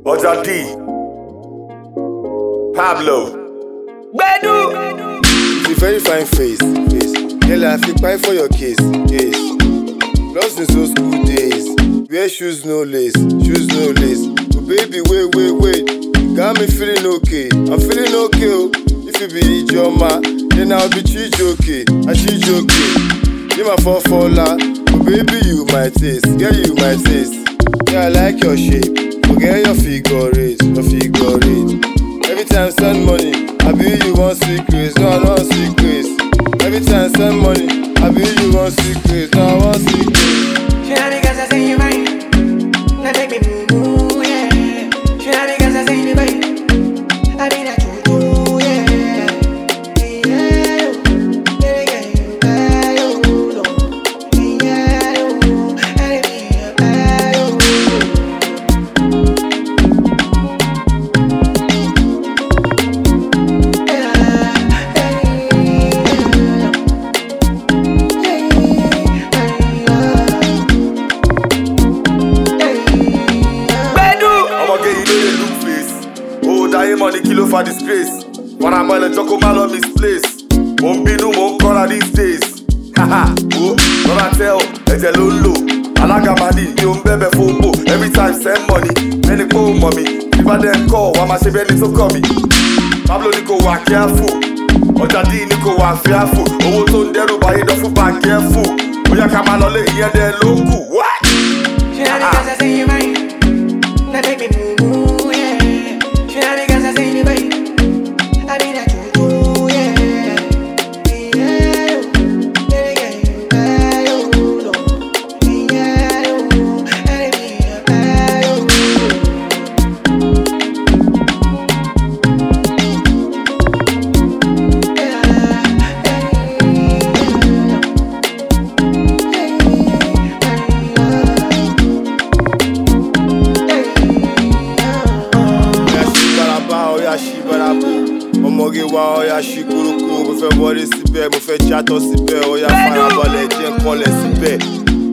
Oja D, Pablo, Gbedu. It's a very fine face. Girl, I feel pie for your case. Lost in those school days. Wear shoes no lace. Oh baby, wait. You got me feeling okay. I'm feeling okay. Oh. If you be Ijoma, then I'll be Chijoke. You my faller. Oh baby, you my taste. Girl, you my taste. Yeah, I like your shape. Forget your figure eight. Every time send money, I be you want secrets. No, I don't want secrets. Every time send money, I be you want secrets. No, I want secrets. She not because I say you right. Now make me move, yeah. She not because I say you right. I be that true, yeah. Money kilo for disgrace. When I'm on a choco man on misplace. Won't be no more color these days. Haha, oh, when I tell, it's a lolo. Alagamadi, you bebe fobo. Every time send money, many go mommy. If I then call, why my shebe need to call me? Pablo Nico wa careful. Oja D Nico wa fearful. Owo to ndero ba yedo fu ba careful. Oya kama lole here de loku. What? She not because I say you right. Now make me move, yeah. She not because I say you right. I be that true, yeah. Ọmọge wa ọya ṣí kúrúkú, mo fẹ́ wọlé síbẹ̀, mo fẹ́ játọ̀ síbẹ̀, ọya farabalẹ̀ jẹ́ nǹkan lẹ̀ síbẹ̀.